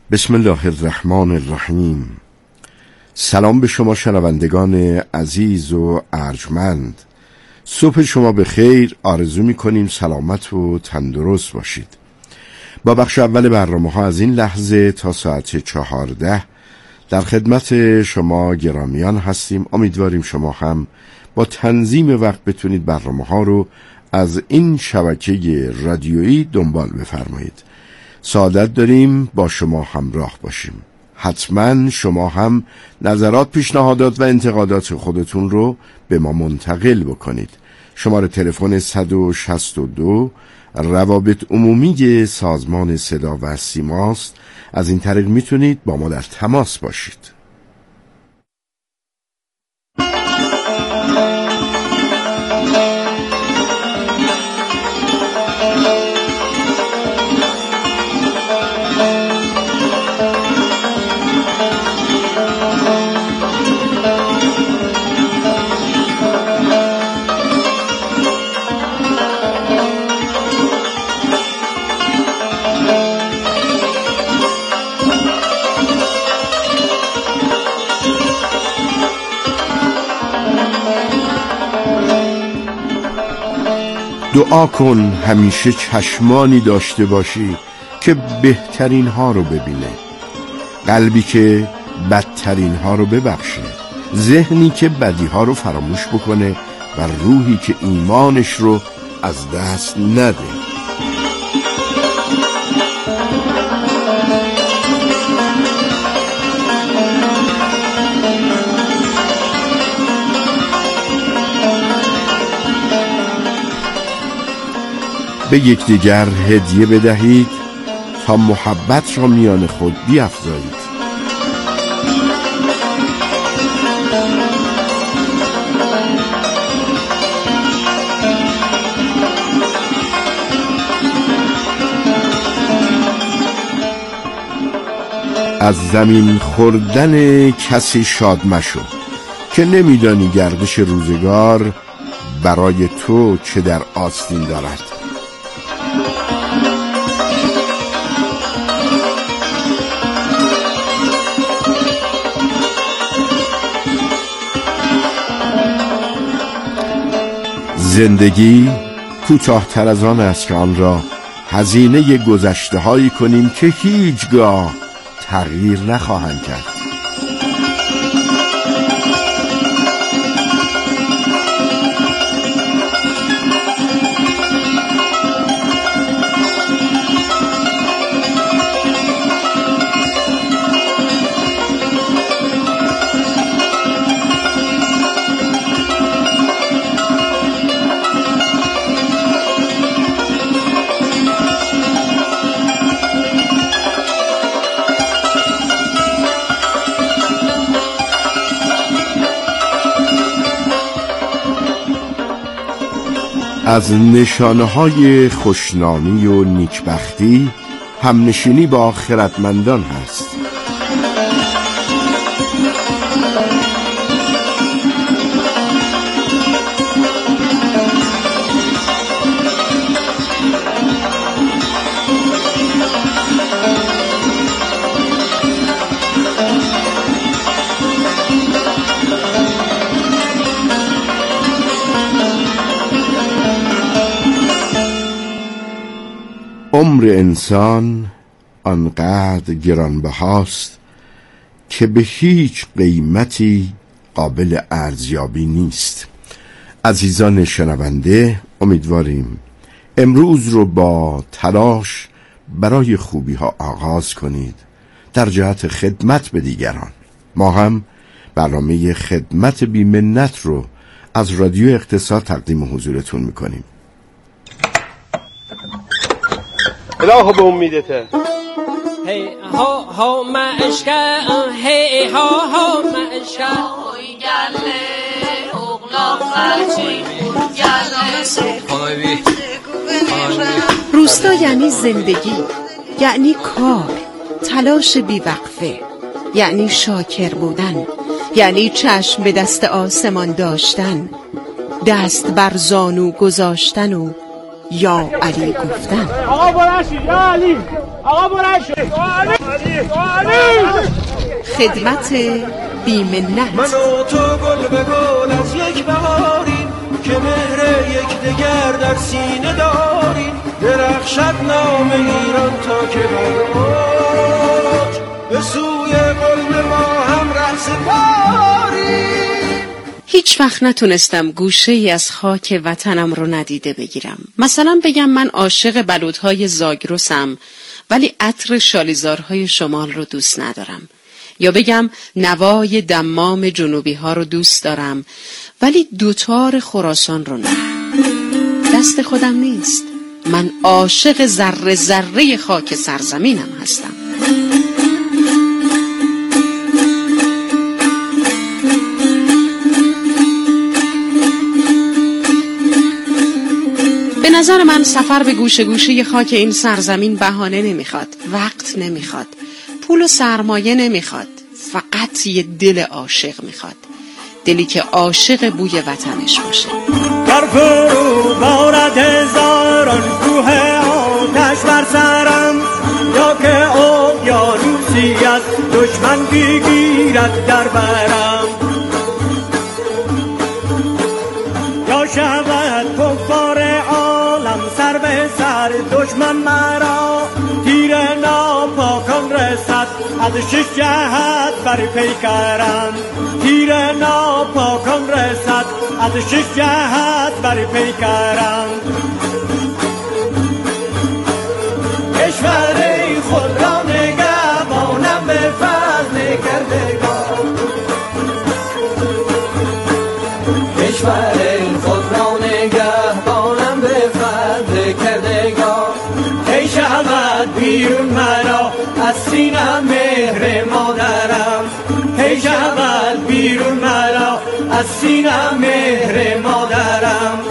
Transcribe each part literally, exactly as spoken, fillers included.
بسم الله الرحمن الرحیم. سلام به شما شنوندگان عزیز و ارجمند. صبح شما به خیر آرزو می کنیم سلامت و تندرست باشید. با بخش اول برنامه ها از این لحظه تا ساعت چهارده در خدمت شما گرامیان هستیم. امیدواریم شما هم با تنظیم وقت بتونید برنامه ها رو از این شبکه رادیویی دنبال بفرمایید. سعادت داریم با شما همراه باشیم. حتما شما هم نظرات، پیشنهادات و انتقادات خودتون رو به ما منتقل بکنید. شماره تلفن صد و شصت و دو روابط عمومی سازمان صدا و سیماست. از این طریق میتونید با ما در تماس باشید. دعا کن همیشه چشمانی داشته باشی که بهترین ها رو ببینه، قلبی که بدترین ها رو ببخشه، ذهنی که بدی ها رو فراموش بکنه و روحی که ایمانش رو از دست نده. به یکدیگر هدیه بدهید تا محبت را میان خود بیفزایید. از زمین خوردن کسی شاد مشو که نمیدانی گردش روزگار برای تو چه در آستین دارد. زندگی کوتاه‌تر از آن است که آن را هزینه گذشته هایی کنیم که هیچگاه تغییر نخواهند کرد. از نشانه‌های خوشنامی و نیکبختی همنشینی با خردمندان هست. عمر انسان آنقدر گرانبهاست که به هیچ قیمتی قابل ارزیابی نیست. عزیزان شنونده، امیدواریم امروز رو با تلاش برای خوبی ها آغاز کنید در جهت خدمت به دیگران. ما هم برنامه خدمت بی منت رو از رادیو اقتصاد تقدیم حضورتون میکنیم. الهو به امیدته. هی ها ها مشکا هی ها ها مشکا گله اغلاق خرچی گله روستا یعنی زندگی، یعنی کار، تلاش بیوقفه، یعنی شاکر بودن، یعنی چشم به دست آسمان داشتن، دست بر زانو گذاشتن و یا علی گفتن. آقا برشید یا علی، آقا برشید یا علی، یا خدمت بی‌منت. من و تو گل به گل از یک بهاریم که مهر یک دگر در سینه داریم. درخشد نام ایران تا که بر اوج به سوی قلب ما هم ره سپاریم. هیچ وقت نتونستم گوشه ای از خاک وطنم رو ندیده بگیرم. مثلا بگم من عاشق بلوطهای زاگرسم ولی عطر شالیزارهای شمال رو دوست ندارم، یا بگم نوای دمام جنوبی ها رو دوست دارم ولی دوتار خراسان رو نه. دست خودم نیست، من عاشق ذره ذره خاک سرزمینم هستم. به نظر من سفر به گوشه گوشه خاک این سرزمین بهانه نمیخواد، وقت نمیخواد، پول و سرمایه نمیخواد، فقط یه دل عاشق میخواد، دلی که عاشق بوی وطنش باشه. در فرو بارد هزاران کوه آتش بر سرم، یا که اقیانوسی از دشمن بگیرد در برم، یا شود کفار عالم سر به سر دشمن مرا، تیر ناپاکان رسد از شش جهت بر پیکرم، تیر ناپاکان رسد از شش جهت بر پیکرم. کشور خود را نگهبانم به فضل کردگار، کشور خود را نگهبانم به فضل کردگار. ای شود بیرون مرا از سینم مهر مادرم، ای شود بیرون مرا از سینم مهر مادرم.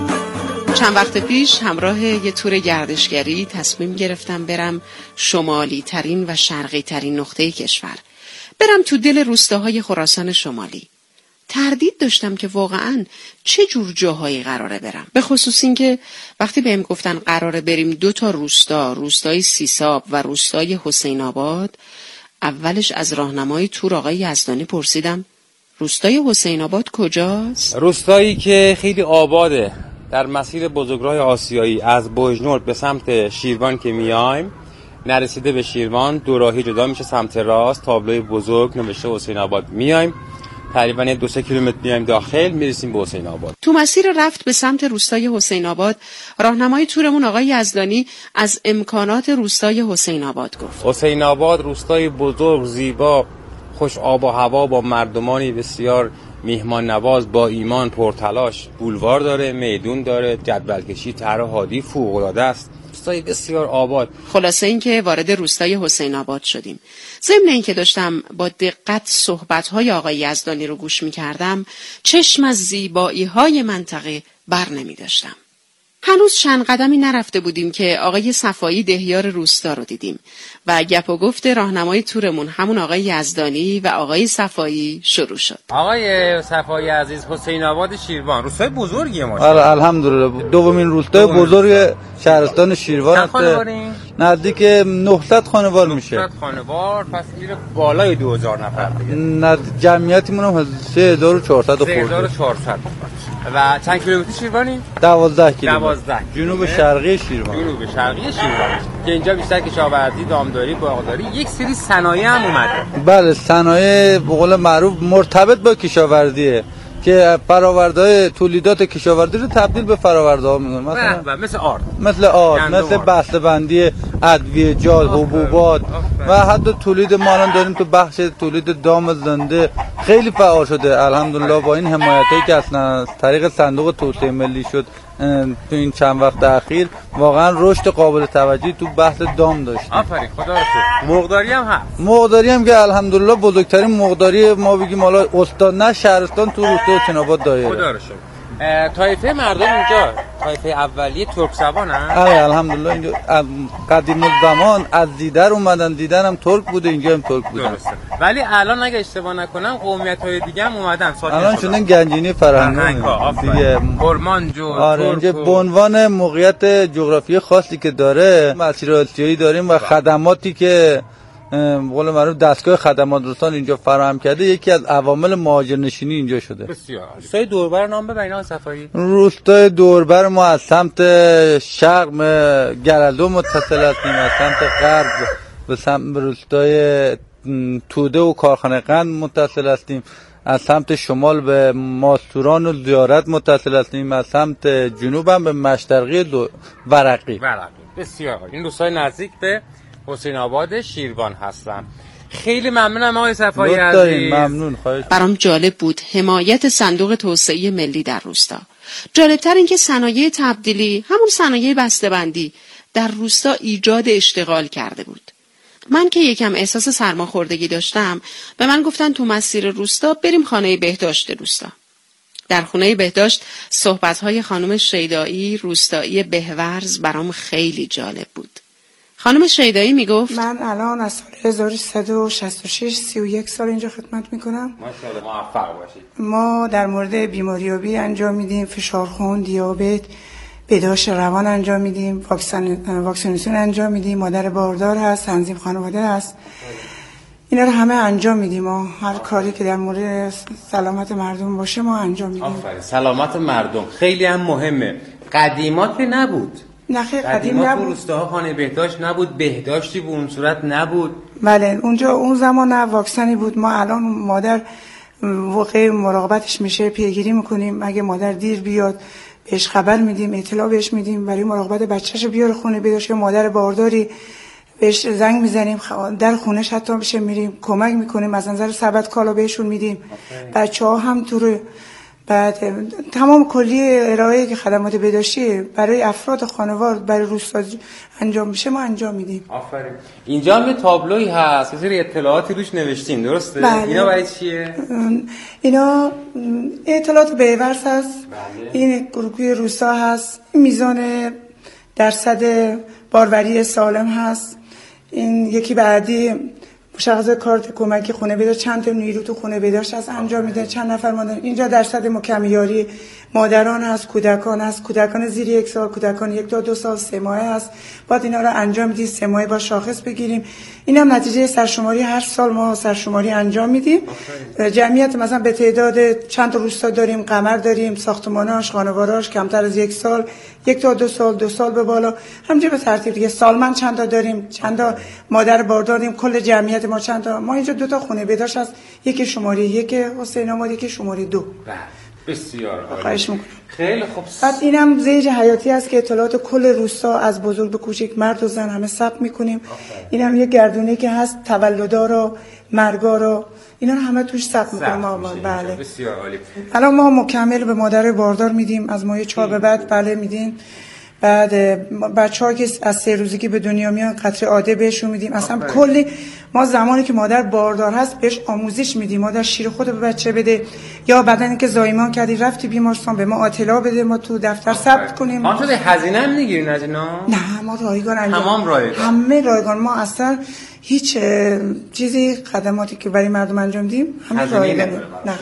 چند وقت پیش همراه یه تور گردشگری تصمیم گرفتم برم شمالی ترین و شرقی ترین نقطه کشور، برم تو دل روستاهای خراسان شمالی. تردید داشتم که واقعاً چه جور جاهایی قراره برم، به خصوص این که وقتی بهم گفتن قراره بریم دو تا روستا، روستای سیساب و روستای حسین آباد، اولش از راهنمای تور آقای یزدانی پرسیدم روستای حسین آباد کجاست؟ روستایی که خیلی آباده، در مسیر بزرگراه آسیایی از بوجنورد به سمت شیروان که میایم، نرسیده به شیروان دو راهی جدا میشه سمت راست، تابلوی بزرگ نوشته حسین آباد، میایم تقریبا دو سه کیلومتر میایم داخل میرسیم به حسین آباد. تو مسیر رفت به سمت روستای حسین آباد راهنمای تورمون آقای یزدانی از امکانات روستای حسین آباد گفت. حسین آباد روستای بزرگ، زیبا، خوش آب و هوا، با مردمانی بسیار میهمان نواز، با ایمان، پرتلاش، بولوار داره، میدون داره، جدولکشی طرح هادی فوق العاده است. روستای بسیار آباد. خلاصه این که وارد روستای حسین آباد شدیم. ضمن این که داشتم با دقت صحبت‌های آقای یزدانی رو گوش می‌کردم، چشم از زیبایی‌های منطقه بر نمی‌داشتم. هنوز چند قدمی نرفته بودیم که آقای صفایی دهیار روستا رو دیدیم و گپ و گفت راهنمای تورمون همون آقای یزدانی و آقای صفایی شروع شد. آقای صفایی عزیز، حسین آباد شیروان روستای بزرگیه ما. آره الحمدلله، دومین روستای بزرگ شهرستان شیروان است. نزدیک نهصد خانوار میشه. نهصد خانوار، پس میره بالای دو هزار نفر دیگه. نه جمعیتمون هم سه هزار و چهارصد خورده. سه هزار و چهارصد. و چند کیلومتر شیروانی؟ دوازده کیلومتر. دوازده. جنوب شرقی شیروان. جنوب شرقی شیروان. که اینجا بیشتر کشاورزی، دامداری، باغداری، یک سری صنایع هم اومده. بله، صنایع به قول معروف مرتبط با کشاورزیه که فرآوردهای تولیدات کشاورزی رو تبدیل به فرآورده‌ها می‌کنن. مثلا مثل آرد، مثل آرد، مثل بسته‌بندی ادویه جات، حبوبات و حتی تولید ما الان داریم تو بخش تولید دام زنده خیلی فعال شده الحمدلله. با این حمایتایی که اصلا از طریق صندوق توسعه ملی شد تو این چند وقت اخیر، واقعا رشد قابل توجهی تو بحث دام داشت. آفرین، خدا رو شکر. مرغداری هم هست. مرغداری هم که الحمدلله بزرگترین مرغداری ما بگیم حالا استان نه شهرستان تو روستا حسین آباد دایره. خدا رو شکر. طایفه مردم اینجا طایفه اولیه ترک زبانن؟ آره الحمدلله. اینجا قدیم الزمان از دیدر اومدن، دیدن هم ترک بوده، اینجا هم ترک بودن. درسته. ولی الان اگه اشتباه نکنم قومیت‌های دیگه هم اومدن ساکن الان شدن گنجینی فرهنگی دیگه، کرمانجو. آره اینجا به عنوان موقعیت جغرافیایی خاصی که داره، مسیر آسیایی داریم و خدماتی که قول معروف دستگاه خدمات رسان اینجا فراهم کرده، یکی از عوامل مهاجرنشینی اینجا شده. بسیار. روستای دوربر نام ببرین آقای صفایی. روستای دوربر ما از سمت شرق گرالدو متصل هستیم، از سمت غرب به سمت روستای توده و کارخانه قند متصل هستیم، از سمت شمال به ماستوران و زیارت متصل هستیم، از سمت جنوب هم به مشترقی دو ورقی. ورقی. بسیار. این روستای نزدیک به حسین آباد شیروان هستن. خیلی ممنونم آقای صفایی عزیز. ممنون. خواهش. برام جالب بود حمایت صندوق توسعه ملی در روستا. جالبتر این که صنایع تبدیلی، همون صنایع بسته‌بندی، در روستا ایجاد اشتغال کرده بود. من که یکم احساس سرماخوردگی داشتم، به من گفتن تو مسیر روستا بریم خانه بهداشت روستا. در خانه بهداشت صحبت‌های خانم شیدایی، روستایی بهورز برام خیلی جالب بود. خانم شیدایی میگفت من الان از سال هزار و سیصد و شصت و شش سی و یک سال اینجا خدمت میکنم. ماشاءالله موفق باشید. ما در مورد بیماریابی انجام میدیم، فشار خون، دیابت، بهداشت روان انجام میدیم، واکسن واکسیناسیون انجام میدیم، مادر باردار هست، تنظیم خانواده هست. اینا رو همه انجام میدیم. ما هر کاری که در مورد سلامت مردم باشه ما انجام میدیم. آفرین. سلامت مردم خیلی هم مهمه. قدیمات که نبود. نه خیلی قدیم نبود. روستاها خانه بهداشت نبود، بهداشتی به اون صورت نبود. بله اونجا اون زمان نه واکسنی بود. ما الان مادر واقعا مراقبتش میشه، پیگیری میکنیم. اگه مادر دیر بیاد بهش خبر میدیم، اطلاع بهش میدیم برای مراقبت بچه‌ش بیاره خونه بهداشت. مادر بارداری بهش زنگ میزنیم، در خونه‌ش حتی بشه میریم کمک میکنیم، از نظر سبد کالا بهشون میدیم. بچه‌ها هم تو بعد تمام کلی ارائه که خدمات بهداشتی برای افراد خانوار برای روستا انجام میشه ما انجام میدیم. آفرین. اینجا هم یه تابلویی هست، یه سری اطلاعاتی روش نوشتین، درسته؟ بله. اینا برای چیه؟ اینا اطلاعات بهورز هست. بله. این گروهی روستا هست، میزان درصد باروری سالم هست. این یکی بعدی مشخص کارت کمکی خونه بهداشت، چند تا نیرو تو خونه بهداشت هست انجام میده، چند نفر مادر. اینجا درصد مکمیاری مادران هست، کودکان هست، کودکان زیر یک سال، کودکان یک تا دو سال، سه ماهه هست. باید اینا رو انجام میدیم، سه ماهه با شاخص بگیریم. این هم نتیجه سرشماری، هر سال ما سرشماری انجام میدیم. جمعیت مثلا به تعداد چند تا روستا داریم، قمر داریم، ساختماناش، خانواراش کمتر از یک سال، یک تا دو سال، دو سال به بالا، همینجوری به ترتیب دیگه. سالمند چند تا داریم، چند تا مادر باردار داریم، کل جمعیت ما چند تا. ما اینجا دو تا خونه بهداشت هست، یکی شماره یک حسین آباد، یکی شماره دو. بسیار عالی. خواهش میکنم. خیلی خوب. بعد اینم زیج حیاتی است که اطلاعات کل روستا از بزرگ به کوچک، مرد و زن همه ثبت میکنیم. اینم یه گردونه که هست، تولدا رو، مرگا رو، اینا رو همه توش ثبت میکنیم ما. بله. بسیار عالی. الان ما مکمل به مادر باردار میدیم، از ماه چهار به بعد بله میدیم. بعد بچه‌ها که از سه روزگی به دنیا میان قطره عاده بهشون میدیم. اصلا کلی ما زمانی که مادر باردار هست بهش آموزش میدیم، مادر شیر خود به بچه بده، یا بعدن اینکه زایمان کردی رفتی بیمارستان به ما اطلاع بده، ما تو دفتر ثبت کنیم. آن شده هزینه هم میگیرین از اینا؟ نه ما رایگان انجام. تمام رایگان. همه رایگان. ما اصلا هیچ چیزی خدماتی که برای مردم انجام دیم همه رایگان. نه.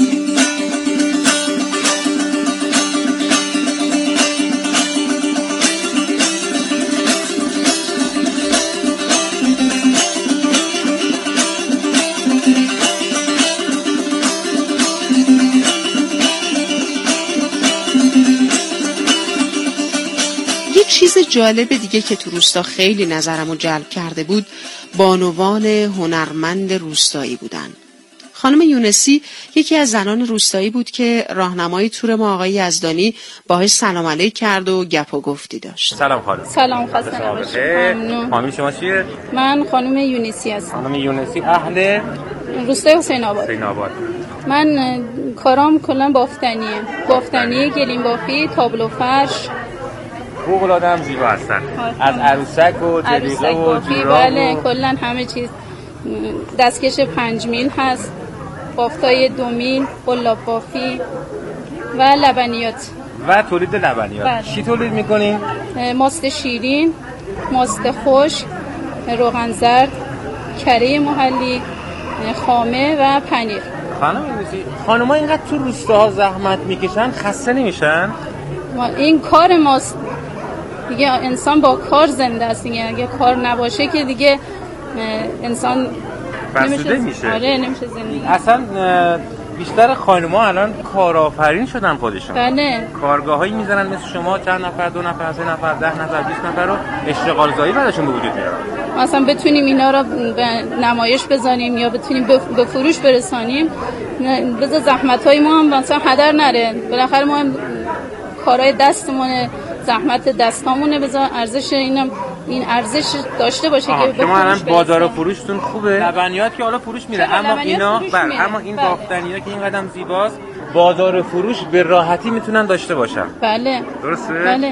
چیز جالب دیگه که تو روستا خیلی نظرمو جلب کرده بود، بانوان هنرمند روستایی بودن. خانم یونسی یکی از زنان روستایی بود که راهنمای تور ما آقای یزدانی باهاش سلام علیک کرد و گپ و گفتی داشت. سلام خانم. سلام خسته نباشید. ممنون. خانم شما چیه؟ من خانم یونسی هستم. خانم یونسی اهل روستای حسین آباد. حسین آباد. من کارام کلا بافتنیه. بافتنی، گلیم بافی، تابلو فرش. فوق‌العاده هم زیبا هستن. از عروسک و جلیقه و جوراب. بله کلا همه چیز. دستکش پنج میل هست، بافتای دو میل، قلاب بافی و لبنیات و تولید لبنیات. بله. چی تولید میکنین؟ ماست شیرین، ماست خشک، روغن زرد، کره محلی، خامه و پنیر. خانم اینوزی خانم‌ها اینقدر تو روستاها زحمت میکشن خسته نمیشن؟ این کار ماست دیگه، انسان با کار زنده است دیگه. اگه کار نباشه که دیگه انسان فرسوده میشه. آره نمیشه زندگی. اصلا بیشتر خانم‌ها الان کارآفرین شدن خودشون. بله. کارگاهایی میزنن مثل شما چند نفر، دو نفر، سه نفر، ده نفر، بیست نفر رو اشتغال زایی براشون به وجود میارن. مثلا بتونیم اینا رو به نمایش بزنیم یا بتونیم به فروش برسانیم، بذار زحمت‌های ما هم مثلا هدر نره. بالاخره ما هم کارهای دستمونه، زحمت دستامونه، بذار ارزش اینم این ارزش داشته باشه که به شما الان بازار و فروشتون خوبه، لبنیات که حالا فروش میره، اما اینا بر اما این بافتنی‌ها که این قدم زیباست، بازار و فروش به راحتی میتونن داشته باشن. بله درسته؟ بله.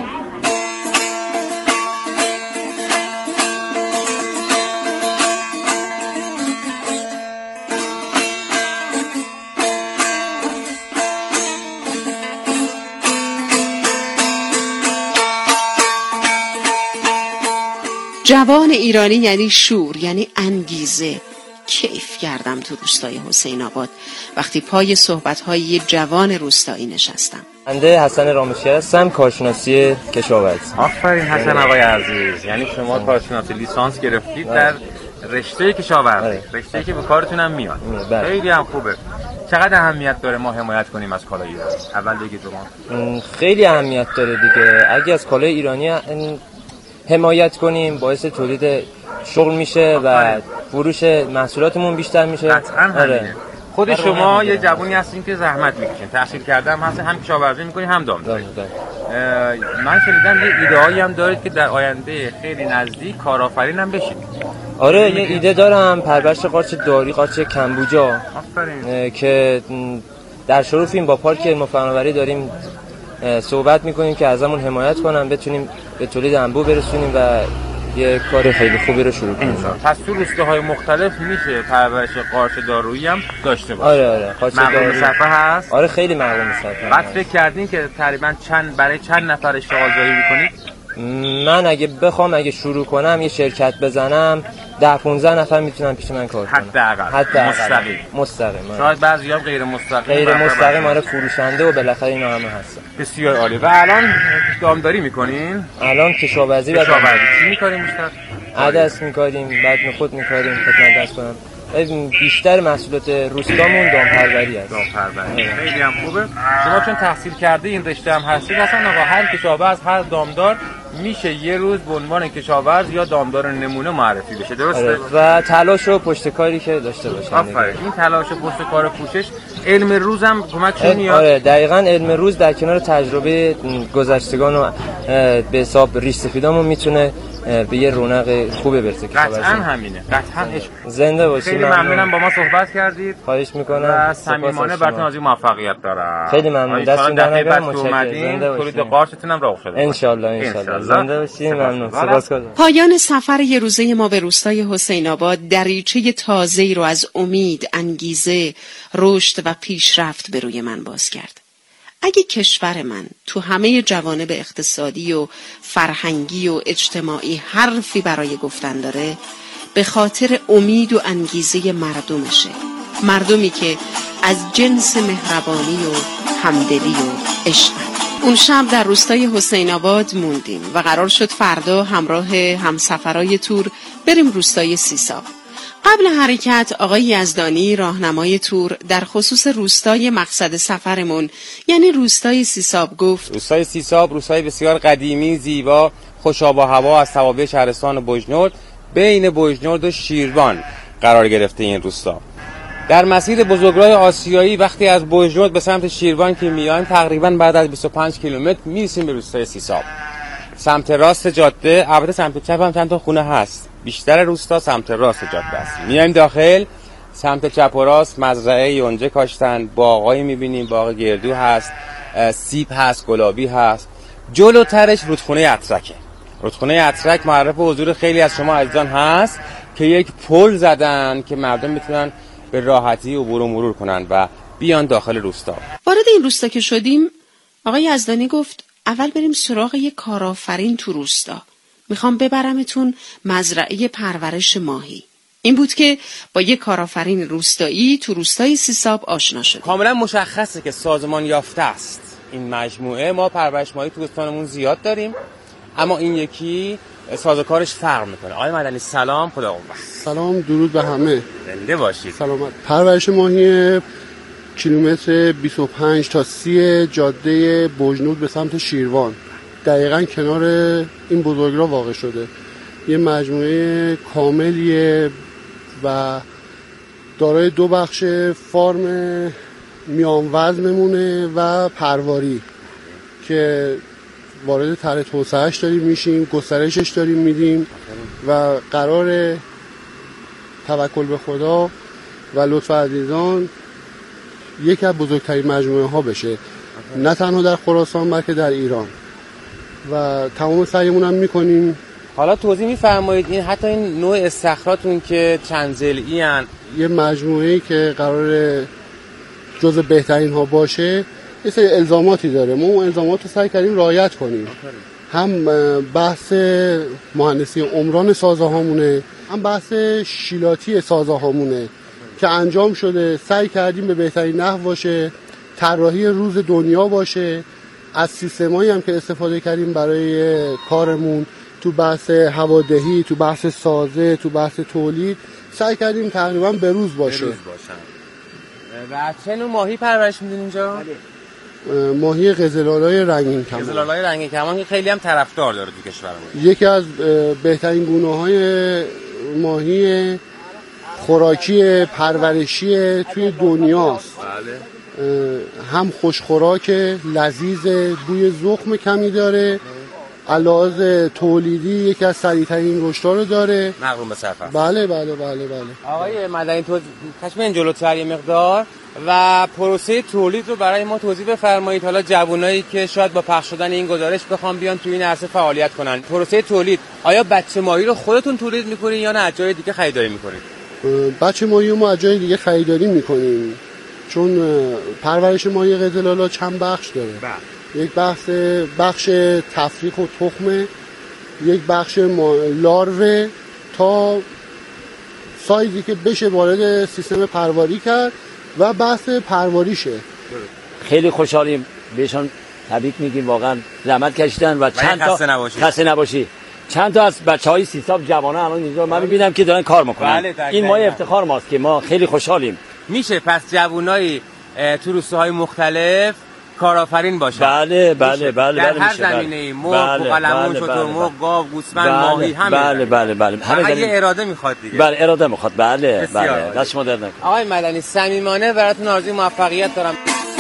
جوان ایرانی یعنی شور، یعنی انگیزه. کیف کردم تو روستای حسین آباد وقتی پای صحبت‌های یه جوان روستایی نشستم. بنده حسن رامشی هستم، کارشناسی کشاورزی. آفرین حسن آقای عزیز، یعنی شما کارشناسی لیسانس گرفتید در رشته کشاورزی، رشته‌ای که به کارتون هم میاد. خیلی هم خوبه. چقدر اهمیت داره ما حمایت کنیم از کالای ایرانی؟ اول بگید شما. خیلی اهمیت داره دیگه. اگه از کالای ایرانی حمایت کنیم باعث تولید شغل میشه و فروش محصولاتمون بیشتر میشه. قطعاً آره. خود شما یه جوونی هستین که زحمت میکشین، تحصیل کردم هست، هم کشاورزی میکنین هم دامداری. من شنیدم یه ایده هایی هم دارید که در آینده خیلی نزدیک کارآفرین هم بشید. آره یه ایده دارم، پرورش قارچ داری، قارچ کمبوجا. آفرین. که در شروفیم با پارک علم و فناوری داریم صحبت میکنیم که ازمون حمایت کنن، بتونیم به تولید انبوه برسونیم و یه کار خیلی خوبی رو شروع کنیم. پس تو روستاهای مختلف میشه پرورش قارچ دارویی هم داشته باشه. آره آره قارچ دارویی صفحه هست. آره خیلی مقبول صفحه. بعد فکر کردین که تقریبا چند برای چند نفر اشتغال زایی میکنید؟ من اگه بخوام اگه شروع کنم یه شرکت بزنم ده پانزده نفر میتونن پیش من کار کنن. حداقل مستقیم. مستقیم. شاید بعضی‌ها غیر مستقیم. غیر مستقیم آره فروشنده و بالاخره اینا همه هستن. بسیار عالی. و الان دامداری میکنین؟ الان کشاورزی و کشاورزی چی میکنین بیشتر؟ عدس میکاریم، بعد نخود میکاریم، خدمت دست کنم. بیشتر محصولات روستامون دامپروری است. دامپروری. خیلی هم خوبه. شما چون تحصیل کرده این رشته هم هستید، اصلا آقا هر کشاورز، هر دامدار میشه یه روز به عنوان کشاورز یا دامدار نمونه معرفی بشه، درسته؟ آره. و تلاش و پشتکاری که داشته باشه. آفرین. این تلاش و پشتکار پوشش علم روز هم کمکشون میاد. آره دقیقاً علم روز در کنار تجربه گذشتگان و به حساب ریش سفیدامون میتونه به یه رونق خوبه برسه. قطعاً همینه. قطعاً زنده باشید. خیلی ممنونم با ما صحبت کردید. خواهش میکنم. و صمیمانه براتون آرزوی موفقیت دارم. خیلی ممنون. دستتون در نگه. متشکرم. تولید قارچتون هم راه افتاده. ان شاء الله ان شاء الله. زنده باشید. ممنون. سپاسگزارم. پایان سفر یه روزه ما به روستای حسین آباد دریچه تازه‌ای رو از امید، انگیزه، رشد و پیشرفت به روی من باز کرد. اگه کشور من تو همه جوانب اقتصادی و فرهنگی و اجتماعی حرفی برای گفتن داره، به خاطر امید و انگیزه مردمشه. مردمی که از جنس مهربانی و همدلی و عشق. اون شب در روستای حسین آباد موندیم و قرار شد فردا همراه همسفرای تور بریم روستای سیساب. قبل حرکت آقای یزدانی راهنمای تور در خصوص روستای مقصد سفرمون یعنی روستای سیساب گفت: روستای سیساب روستای بسیار قدیمی، زیبا، خوش آب و هوا از توابع شهرستان بوجنورد بین بوجنورد و شیروان قرار گرفته. این روستا در مسیر بزرگراه آسیایی وقتی از بوجنورد به سمت شیروان که میایم تقریبا بعد از بیست و پنج کیلومتر میرسیم به روستای سیساب. سمت راست جاده، البته سمت چپ هم چند تا خونه هست، بیشتر روستا سمت راست جاده است. میایم داخل، سمت چپ و راست مزرعه یونجه کاشتن، باغایی میبینیم، باغ گردو هست، سیب هست، گلابی هست. جلوترش رودخونه اترکه. رودخونه اترک معرف حضور خیلی از شما عزیزان هست که یک پل زدن که مردم میتونن به راحتی عبور و مرور کنن و بیان داخل روستا. وارد این روستا که شدیم آقای یزدانی گفت اول بریم سراغ یک کارآفرین تو روستا. میخوام ببرمتون مزرعه پرورش ماهی. این بود که با یک کارآفرین روستایی تو روستای سیساب آشنا شد. کاملا مشخصه که سازمان یافته است این مجموعه. ما پرورش ماهی تو استانمون زیاد داریم، اما این یکی سازوکارش فرق میکنه. آقای مدنی سلام، خدا قوت. سلام، درود به همه. زنده باشید. سلامت. پرورش ماهی کیلومتر بیست و پنج تا سی جاده بوجنود به سمت شیروان، دقیقاً کنار این بزرگراه واقع شده. یه مجموعه کاملیه و دارای دو بخش، فارم میان وزنمونه و پرواری که وارد طرح توسعهش داریم میشیم، گسترشش داریم میدیم و قرار توکل به خدا و لطف عزیزان یکی از بزرگترین مجموعه ها بشه، نه تنها در خراسان بلکه در ایران، و تمام سعیمون هم میکنیم. حالا توضیح میفرمایید این حتی این نوع استخراتون که چند ضلعی ان، یه مجموعه‌ای که قرار جزء بهترین ها باشه یه سری الزاماتی داره، ما اون الزامات رو سعی کردیم رعایت کنیم. هم بحث مهندسی عمران سازه هامونه، هم بحث شیلاتی سازه هامونه که انجام شده، سعی کردیم به بهترین نحو باشه، طراحی روز دنیا باشه. از سیستمایی هم که استفاده کردیم برای کارمون تو بحث هوادهی، تو بحث سازه، تو بحث تولید، سعی کردیم تقریبا به روز باشه. به روز باشن. و چه نوع ماهی پرورش میدین اینجا؟ ماهی قزل‌آلای رنگین کمان. قزل‌آلای رنگین کمان که خیلی هم طرفدار داره تو کشورمون. یکی از بهترین گونه‌های ماهی خوراکی پرورشی توی دنیاست. بله. هم خوشخوراک، لذیذ، بوی زخم کمی داره، علاوه تولیدی یکی از سریع‌ترین رشدها رو داره. مقرون به صرف است. بله بله بله بله. آقای مدنی تو کشمین جلوتر یه مقدار و پروسه تولید رو برای ما توضیح بفرمایید. حالا جوانایی که شاید با پخش شدن این گزارش بخوام بیان تو این عرصه فعالیت کنن، پروسه تولید آیا بچه ماهی رو خودتون تولید میکنین یا نه از جای دیگه خریداری میکنین؟ بچه ماهی رو ما از جای دیگه خریداری میکنیم، چون پرورش ماهی قزل‌آلا چند بخش داره. بله. یک بخش بخش تفریخ و تخمه، یک بخش لاروه تا سایزی که بشه وارد سیستم پرواری کرد و بحث پرواریشه. خیلی خوشحالیم، بهشون تبریک میگیم، واقعا زحمت کشیدن و چند تا خسته نباشی. خسته نباشی. چند تا از بچهای سیساب جوانا الان اینجا من میبینم که دارن کار میکنن. بله، این مایه افتخار ماست که ما خیلی خوشحالیم. میشه پس جوانای تو روستاهای مختلف کارآفرین باشن؟ بله بله بله در بله هر میشه. زمینه‌ای، مرغ، بله بقلمون، بله شترمرغ، گاو، گوسفند، بله ماهی، همه. بله بله بله همه یه اراده میخواد دیگه. بله اراده میخواد. بله بسیار بله دست شما درد نکنه. آقای مدنی صمیمانه براتون آرزوی موفقیت دارم.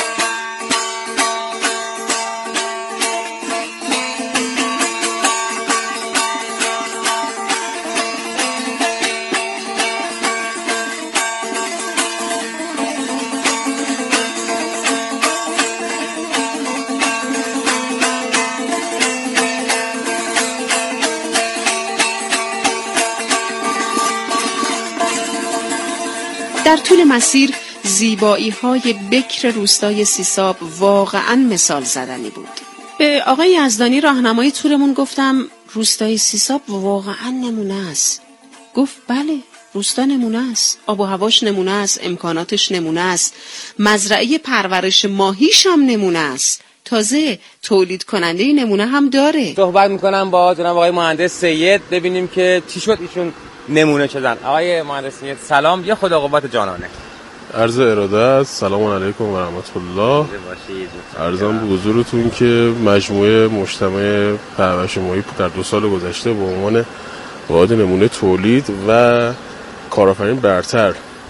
در طول مسیر زیبایی های بکر روستای سیساب واقعا مثال زدنی بود. به آقای یزدانی راهنمای تورمون گفتم روستای سیساب واقعا نمونه است. گفت بله، روستا نمونه است، آب و هواش نمونه است، امکاناتش نمونه است، مزرعه پرورش ماهیش هم نمونه است، تازه تولید کننده نمونه هم داره. صحبت میکنم با جناب آقای مهندس سید ببینیم که چی شد ایشون نمونه شدن. آقای مهندس سید سلام، یه خدا قوت جانانه. عرض اراده است. سلام علیکم و رحمت الله. عرضم به حضورتون که مجموعه مجتمع پرورش ماهی در دو سال گذشته به عنوان واحد نمونه تولید و کارآفرین برتر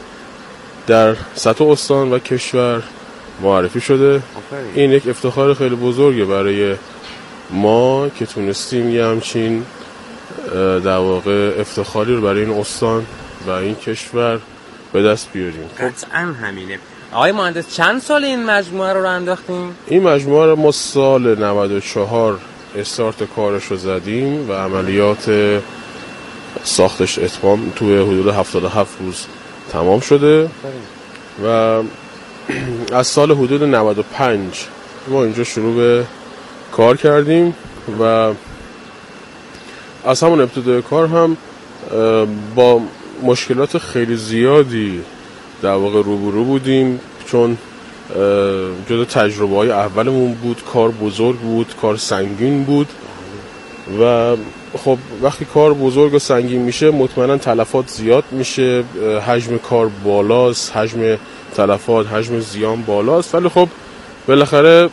در سطح استان و کشور معرفی شده. این یک افتخار خیلی بزرگه برای ما که تونستیم یه همچین در واقع افتخاری رو برای این استان و این کشور به دست بیاریم. قطعاً همینه. آقای مهندس چند سال این مجموعه رو رو انداختیم؟ این مجموعه رو ما سال نود و چهار استارت کارش رو زدیم و عملیات ساختش اتمام توی حدود هفتاد و هفت روز تمام شده و از سال حدود نود و پنج ما اینجا شروع به کار کردیم و از همون ابتدای کار هم با مشکلات خیلی زیادی در واقع روبرو بودیم، چون جدا تجربه های اولمون بود، کار بزرگ بود، کار سنگین بود و خب وقتی کار بزرگ و سنگین میشه مطمئنا تلفات زیاد میشه، حجم کار بالاست، حجم تلفات، حجم زیان بالاست، ولی خب بالاخره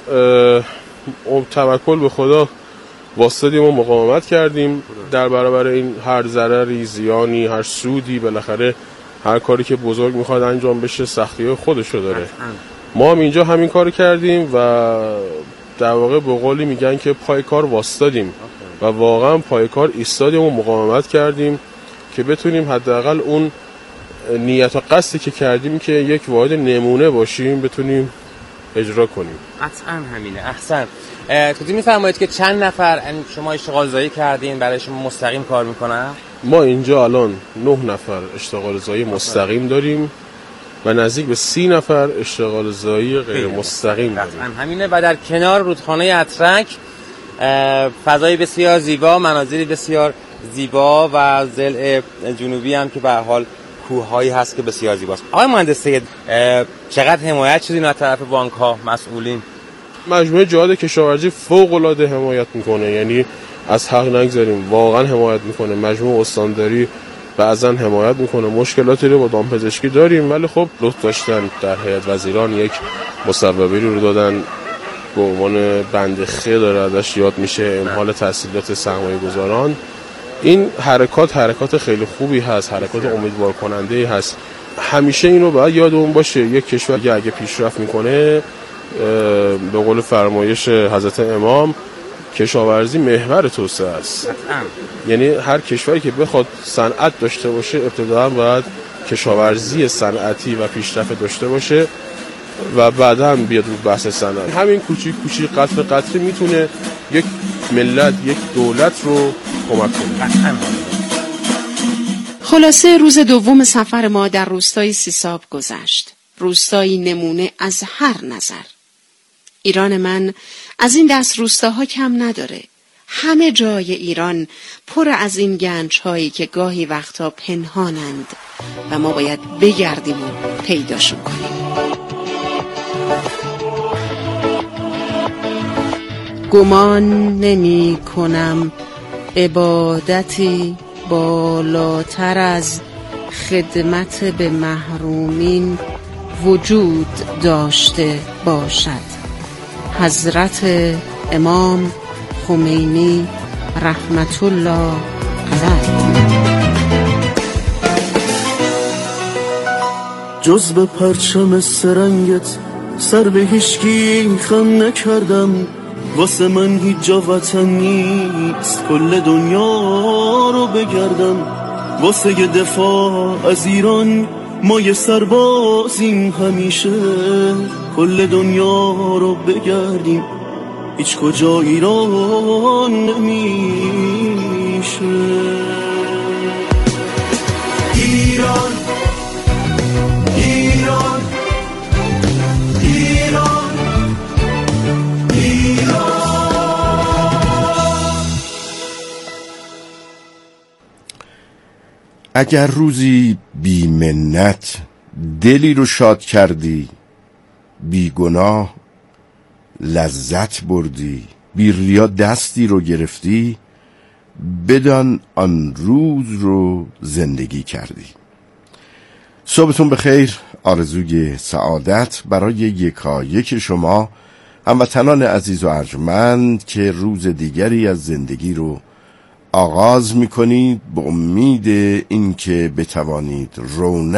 توکل به خدا واسطیم و مقاومت کردیم در برابر این هر ضرری، زیانی، هر سودی. بالاخره هر کاری که بزرگ میخواد انجام بشه سختی‌های خودشو داره. ما هم اینجا همین کار کردیم و در واقع به قولی میگن که پای کار واسطادیم و واقعا پای کار ایستادیم و مقاومت کردیم که بتونیم حداقل اون نیت و قصدی که کردیم که یک واحد نمونه باشیم بتونیم اجرا کنیم. قطعا همینه. احسن. توضیح می‌فرمایید که چند نفر شما اشتغال زایی کردین برای شما مستقیم کار میکنن؟ ما اینجا الان نه نفر اشتغال زایی مستقیم داریم و نزدیک به سی نفر اشتغال زایی غیر مستقیم داریم. همینه. و در کنار رودخانه اترک فضای بسیار زیبا، مناظری بسیار زیبا و ضلع جنوبی هم که به هر حال کوه‌هایی هست که بسیار زیباست. آقای مهندس سید، چقدر حمایت شدین از طرف بانک‌ها، مسئولین؟ مجموعه جهاد کشاورزی فوق‌العاده حمایت میکنه، یعنی از حق نگذاریم، واقعا حمایت میکنه. مجموعه استانداری بعضن حمایت میکنه. مشکلاتی رو با دامپزشکی داریم ولی خب لطف داشتن در هیئت وزیران یک مصوبه رو دادن به عنوان بند خ داره ازش یاد میشه، امهال تحصیلات سرمایه گذاران. این حرکات حرکات خیلی خوبی هست، حرکات امیدوار کننده هست. همیشه اینو باید یادمون باشه، یک کشور اگه, اگه پیشرفت میکنه به قول فرمایش حضرت امام کشاورزی محور توسعه است. یعنی هر کشوری که بخواد صنعت داشته باشه ابتداً باید کشاورزی صنعتی و پیشرفت داشته باشه و بعدا بیاد رو بحث صنعت. همین کوچیک کوچیک قطره قطره میتونه یک ملت، یک دولت رو کمک کنه. خلاصه روز دوم سفر ما در روستای سیساب گذشت. روستایی نمونه از هر نظر. ایران من از این دست روستاها کم نداره. همه جای ایران پر از این گنج‌هایی که گاهی وقتا پنهانند و ما باید بگردیم و پیداشون کنیم. گمان نمی کنم عبادتی بالاتر از خدمت به محرومین وجود داشته باشد. حضرت امام خمینی رحمت الله علیه. جز به پرچم سرنگت سر به هیچکی خم نکردم، واسه من هیچ جا وطن نیست کل دنیا رو بگردم. واسه یه دفاع از ایران ما یه سربازیم، همیشه کل دنیا رو بگردیم هیچ کجا ایران نمیشه. ایران ایران ایران اگر روزی بی منت دلی رو شاد کردی، بی گناه لذت بردی، بی ریا دستی رو گرفتی، بدان آن روز رو زندگی کردی. صبحتون بخیر. آرزوی سعادت برای یکایک شما هموطنان عزیز و ارجمند که روز دیگری از زندگی رو آغاز میکنید به امید اینکه بتوانید رونق